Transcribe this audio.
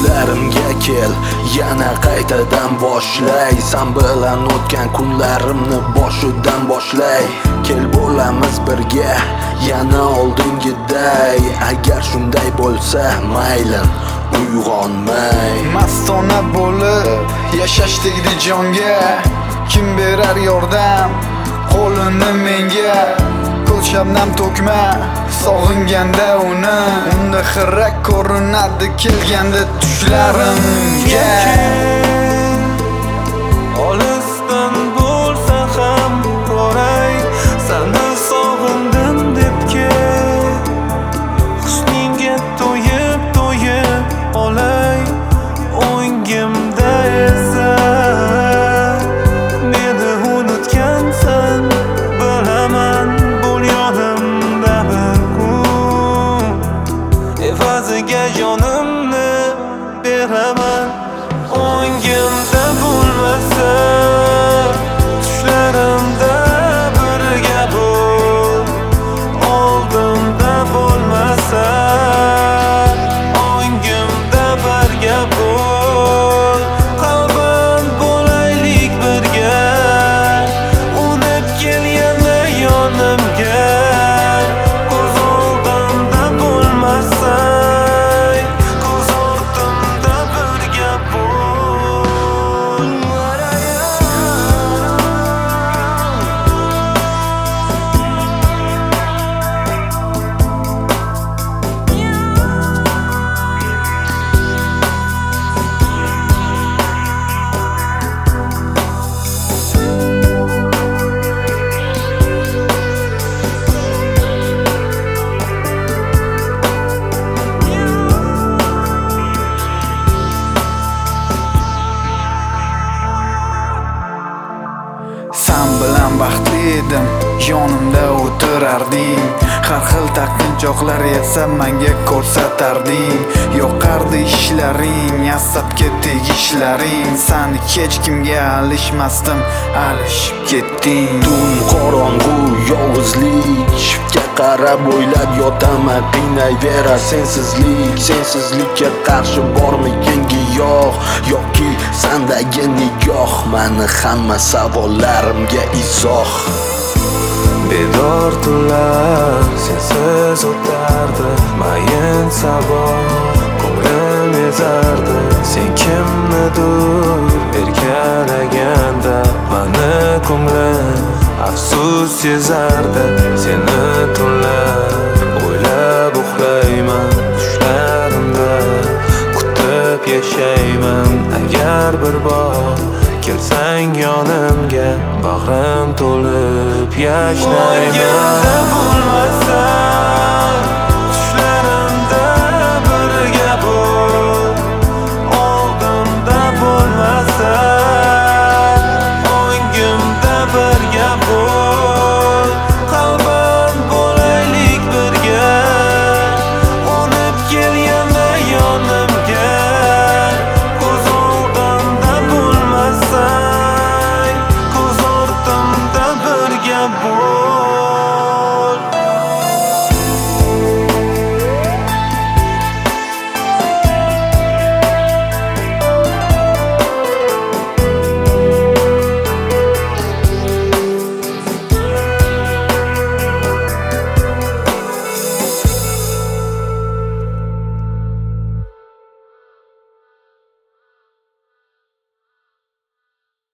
tushlarimga kel, yana qaytadan boshlay. Sen bilan o'tgan kunlarimni boshidan boshlay. Kel bo'lamiz birga, yana oldingiday. Agar shunday bo'lsa maylim, uyg'onmay. Mastona bo'lib yashash tegdi jonga. Kim berar yordam qo'lini menga? Ko'z shabnam to'kma sog'inganda uni. Unda xira ko'rinadi kelganda tushlarimga. Olisdan bo'lsa ham boray, seni sog'indim deb kel. Husningga to'yib olay, o'ngimda esa meni unutgansan. Bilaman bo'l yonimda bir kun, evaziga jonimni beraman. O'ngimda bo'lmasa tushlarimda birga bo'l, oldimda bo'lmasa o'ngimda birga bo'l. Qalban bo'laylik birga, unib kel yana yonimga. Ko'z oldimda bo'lmasa ko'z ortimda birga bo'l. Sen bilan baxtli edim, yonimda o'tirarding. Har xil taqinchoqlar esa menga ko'rsatarding. Yoqardi ishlaring, asabga tegishlaring. Seni hech kimga alishmasdim, alishib ketding. Tun qorong'u yovuzlik, shiftga qarab o'ylab yotaman. Qiynayverar sensizlikka qarshi bormikin giyoh yoki sendagi nigoh? Mani hamma savollarimga izoh. Bedor tunlar sensiz o'tardi, mayin sabah ko'nglim ezardi. Sen kimnidir erkalaganda mani ko'nglim afsus sezardi. Seni tunlar o'ylab uxlayman, tushlarimda kutib yashayman. Agar bir bor kelsang yonimga, bag'rim to'lib yashnayman.